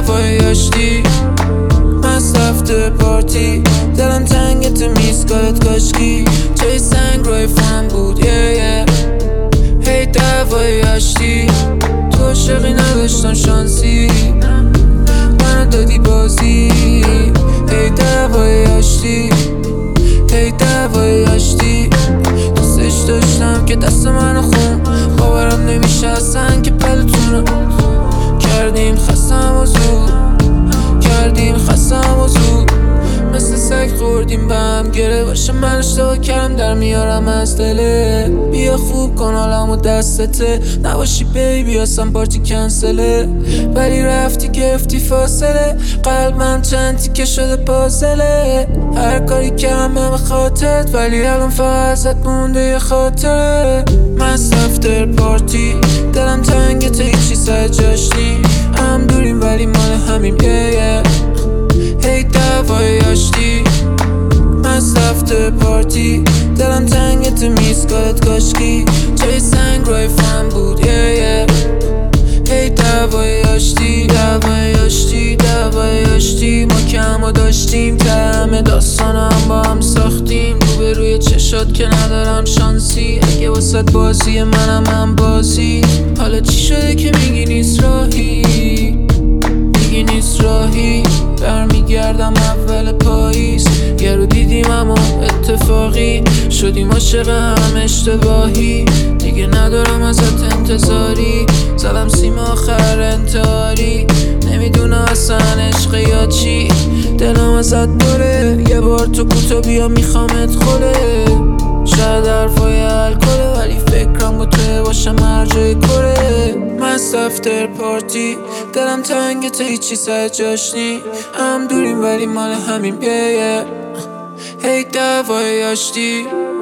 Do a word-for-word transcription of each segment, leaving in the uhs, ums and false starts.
دعوای آشتی، مست رفته پارتی، دلم تنگ تو میزگارت کاشکی، جای سنگ روی فونم بود یه یه هی دعوای آشتی، تو عاشقی نداشتم شانسی، منو دادی بازی، هی دعوای آشتی، هی دعوای آشتی، دوستش داشتم که دست منو خون، باورم نمیشه اصلا که پلتونم کردیم خستم و زود، کردیم خستم و زود، مثل سگ خوردیم به هم گره باشه، من اشتباه کردم در میارم از دله، بیا خوب کن حالمو دستته، نباشی بیبی اصلا پارتی کنسله، ولی رفتی گرفتی فاصله، قلبم چند تیکه شده پازله، هر کاری کردم به خاطرت ولی الان فقط ازت مونده یه خاطره، مست افتر پارتی، دلم تنگ تا هیچی سر جاش نی، هم دوریم ولی مال همیم یه یه هی دعوای آشتی، مست رفته پارتی، دلم تنگ تو میزگارت کاشکی، جای سنگ روی فونم بود یه یه هی دعوای آشتی، دعوای آشتی، دعوای آشتی، ما که همو داشتیم که همه داستانم با هم ساختیم، رو به روی چشات که ندارم شانسی، اگه واسط بازی منم هم بازی، حالا چی شده که میگی نیست راهی، میگی نیست راهی، برمیگردم اول پاییز، یه رو دیدیم اما اتفاقی، شدیم عاشق هم اشتباهی، دیگه ندارم ازت انتظاری، زدم سیم آخر انتحاری، نمیدونم اصلا عشق یا چی، دلم ازت بره، یه بار تو کوتا بیا میخوامت خوله، شاید حرفای الکله ولی فکرم با توی باشم هر جای کره، مست افتر پارتی، دلم تنگ تا هیچی سر جاش نی، هم دوریم ولی مال همیم یه یه هی دعوای آشتی،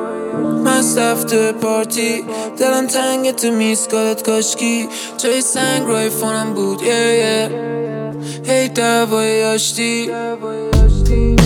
مست افتر پارتی، دلم تنگ تو میزگارت کاشکی، جای سنگ روی فونم بود یه یه هی دعوای آشتی.